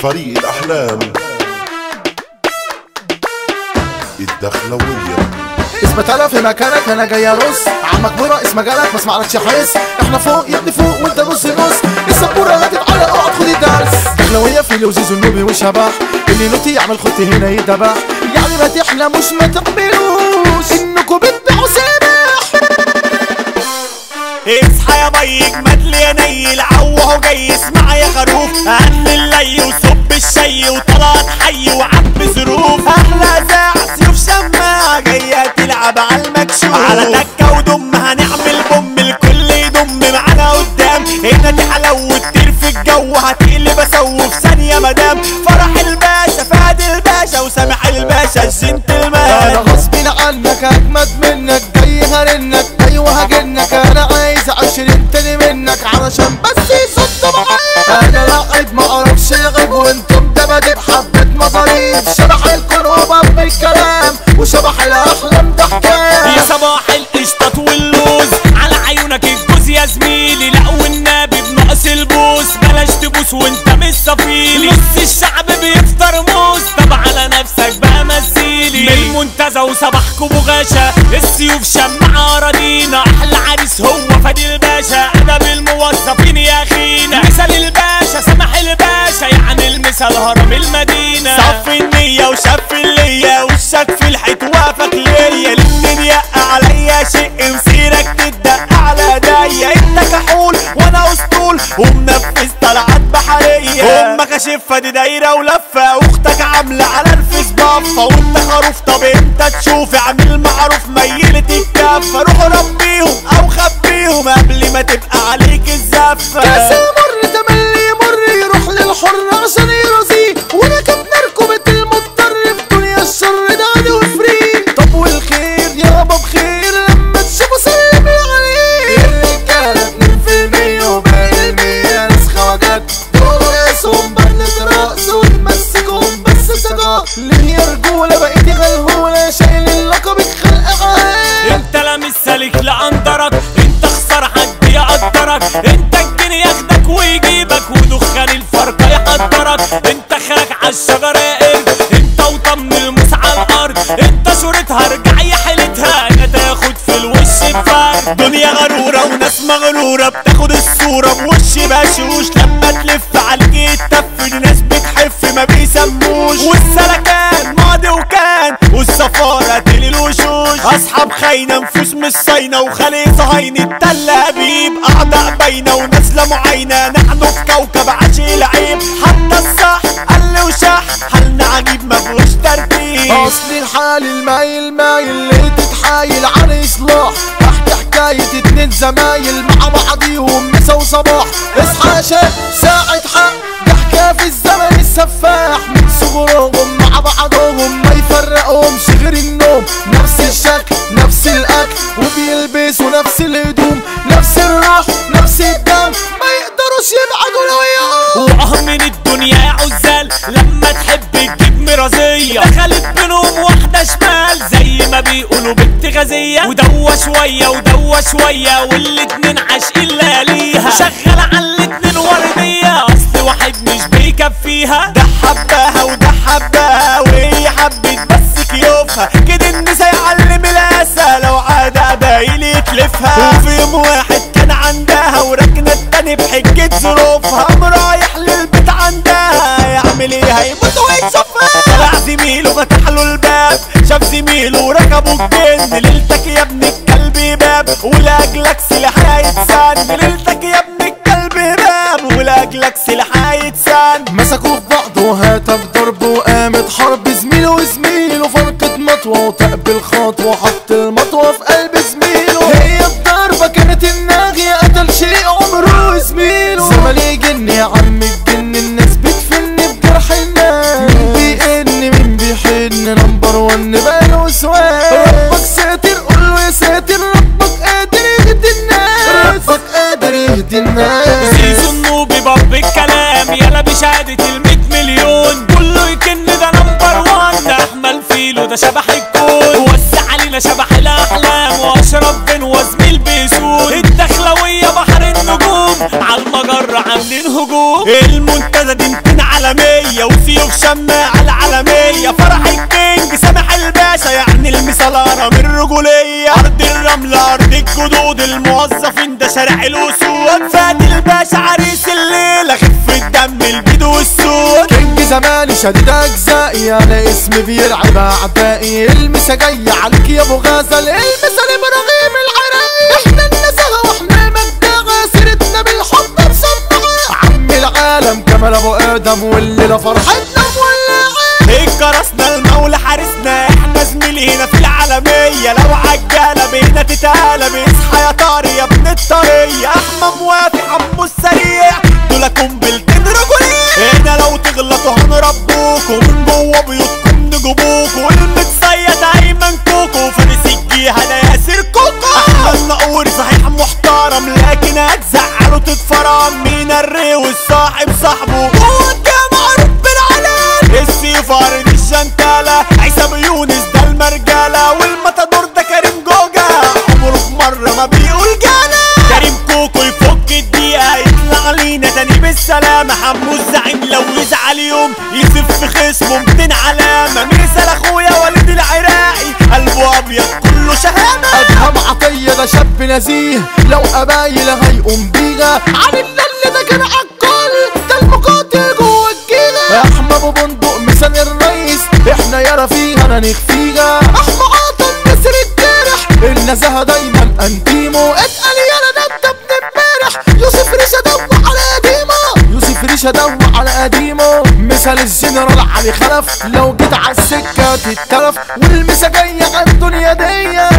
فريق الأحلام الدخلوية. اثبت انا في مكانك، انا جاي ارص عمك مرة اسم جالك ما اسمعلكش حس. احنا فوق يا ابني فوق وانت نص نص، السبورة هتتعلق اقعد خد الدرس. دخلوية في لوزيز النوبي وشبح، اللي نوتي يعمل خط هنا يدبح. يعني ما تحلموش ما تقبلوش انكم بتبيعوا سامح. اصحى يا بي اجمد لي يا نيل، عوه جاي اسمع يا خروف. هن اللي وصب الشي وطلعت حي وعب ظروف. احلى زاع سيوف شماعة جاية تلعب على المكشوف. على تكة ودم هنعمل بوم الكل يضم معانا قدام. هنا دي حلاوة تطير في الجو هتقلب اسوي في ثانية مدام. فرح الباشا فهد الباشا وسامح الباشا الجنتلمان. انا غصب عنك اجمد منك جاي هرنك ايوه هجنك. انا عايز 20 تاني منك علشان بس يصد معايا. انا لاعب ما اعرفش غيب وانتم دباديب حبة مصاريف. شبح الكروبة بالكلام وشبح الاحلام ده حكاية. يا صباح القشطة واللوز على عيونك الجوز يا زميلي. لا والنبي بنقص البوس بلاش تبوس وانت مش صفيلي. نص الشعب بيفطر موز طب على نفسك بقى مثيلي. من المنتزه وصباحكوا بغاشا السيوف شمعة اراضينا. احلى عريس هو فادي الباشا ادب الموظفين يا اخينا. مثال الباشا سامح الباشا يعني المثال هرم المدينة. صف النية وشف اللية وشك في الحيط وافك ليا. الاتنين يقع عليا شق مسيرك تدق على ايديا. انت كحول وانا اسطول ومنفذ طلعت بحرية. امك اشفة دي دايرة ولفة واختك عاملة على الفيس بافة. وانت خروف طب انت تشوف اعمل معروف ميلة الكفة. روح ربيهم او خبيهم قبل ما تبقى عليك الزفة. كاس مر تملي مر يروح للحر عشان يرضيه. وانا كم نركبة المضطر في دنيا الشر داني وفري. طب والخير يابا بخير لما تشوفوا سلمي عليه. الرجالة 2% وباقي المية ناس خواجات. دول ناسهم بنت رقص ونمسكهم بس سجار. ليه يا رجولة بقيتي غلهولة شايل اللقب خلق عاد. انت لا مش سالك لأندرك انت خسر حد يقدرك. انت الجني ياخدك ويجيبك ودخان الفرقة يقدرك. انت خارج عالشجرة قرد انت وطمن الموس على الارض. انت صورتها رجع يا حيلتها انا تاخد في الوش بفرد. دنيا غرورة وناس مغرورة بتاخد الصورة بوش بشوش. لما تلف عليك يتف ناس بتحف ما بيسموش. والسلكان ماضي وكان والسفارة تلي الوشوش. اصحاب خاينة نفوس مش صاينة وخلي صهاينة التل هبيب. اعضاء باينة ونازلة معاينة نحن في كوكب عشي لعيب. حتى الصح قل وشح حالنا عجيب مفهوش ترتيب. اصل الحال المايل مايل اللي تتحايل عن اصلاح. تحت حكاية 2 زمايل مع بعضيهم مسا وصباح. اصحى شاب ساعة حق ضحكة في الزمن السفاح. من صغرهم مع بعضهم ما يفرقهمش غير النوم. نفس الشكل نفس الاكل وبيلبسوا نفس الهدوم. نفس الروح نفس الدم ما يقدروش يبعدوا لو يقوم. من الدنيا يا عزال لما تحب تجيب مرازية. دخلت بينهم واحدة شمال زي ما بيقولوا بنت غازية. ودوا شوية ودوا شوية والاتنين عاشقين ليها. شغال على الاتنين وردية اصل واحد مش بيكفيها. ده حبها وده حبها وهي حبت بس كيوفها. كده النسا يعلم الاسى لو عاد بايل يتلفها. وفي يوم واحد كان عندها وركنة التاني بحجة ظروفها. قام رايح للبيت عندها يعمل ايه هيموت ويكشفها. طلع زميله فتح له الباب شاف زميله وركبوا الجن. ليلتك يا ابن الكلب باب ولاجلك سلاح هيتسن. ليلتك يا ابن الكلب باب ولاجلك سلاح هيتسن. مسكوا في بعض وهاتف ضرب وقامت حرب. زميله وزميله فرقة مطوة وتقبل خطوة حط المطوة في قلب زميله. هي الضربة كانت الناغية قتل شيء عمره زميله. زملي جن يا عم الجن الناس بتفن بجرح الناس. مين بيئن مين بيحن نمبر 1 باله سواد. ربك ساتر قوله يا ساتر ربك قادر يهدي الناس. ربك قادر يهدي الناس. زيزو النوبي باب الكلام يلا بشهادة ال100 مليون. كله يكن ده نمبر 1 ده احمل فيلو ده شبح الكون. وسع علينا شبح الهجوم. المنتزه دي 200 عالمية وسيوف شماعة العالمية. فرح الكينج سامح الباشا يعني المسلارة من الرجولية. أرض الرمل أرض الجدود الموظفين ده شارع الأسود. فادي الباشا عريس الليلة خف الدم البيض والسود. كينج زماني شديد اجزائي انا اسمي بيرعب اعدائي. المسا جاي عليك يا ابو غزل المسا لابراهيم العراقي. احنا النزهه واحنا المجدغه سيرتنا بالحب مسمعه. عم العالم كمال ابو ادم والليله فرحتنا مولعه. اتكرسنا المولى حارسنا احنا زميلي هنا في العالمية. لو عجالة بينا تتقلب اصحى يا طاري يا ابن الطرية. احمى موافي حمو السريع دول قنبلتين رجولية. هنا لو تغلطوا هنربوكوا من جوه بيوتكم نجيبوكوا. المتصيد ايمن كوكو فارس الجيهة ده ياسر كوكو. احمد نقور صحيح محترم لكن هتزعلوا تتفرم. مين الريوس صاحب صاحبه هو الجامع رب العالم. السيف ارض الشنتالة عيسى بيونس ده المرجالة. والمتادور ده كريم جوجا عمره في مرة ما بيقول جانا. كريم كوكو يفك الدقيقة يطلع لينا تاني بالسلامة. حمو الزعيم لو يزعل يوم يسف في خصمه 200 علامة. مثال اخويا وليد العراقي قلبه ابيض كله شهامة. ادهم عطية ده شاب نزيه لو قبايل هيقوم بيها. علي اللي ده كان عالكل ده المقاتل جوه الجيلة. احمد ابو بندق مثال الرئيس احنا يا رفيقة انا نخفيها. احمد عاطل نسر الجرح النزاهة دايما انتيمو. اتقل يالا ده انت ابن امبارح. يوسف ريشة دوع على قديمه. يوسف ريشة دوع على قديمه. مثال الجنرال علي خلف لو جيت عالسكة تتلف. والمسا جاية عالدنيا دي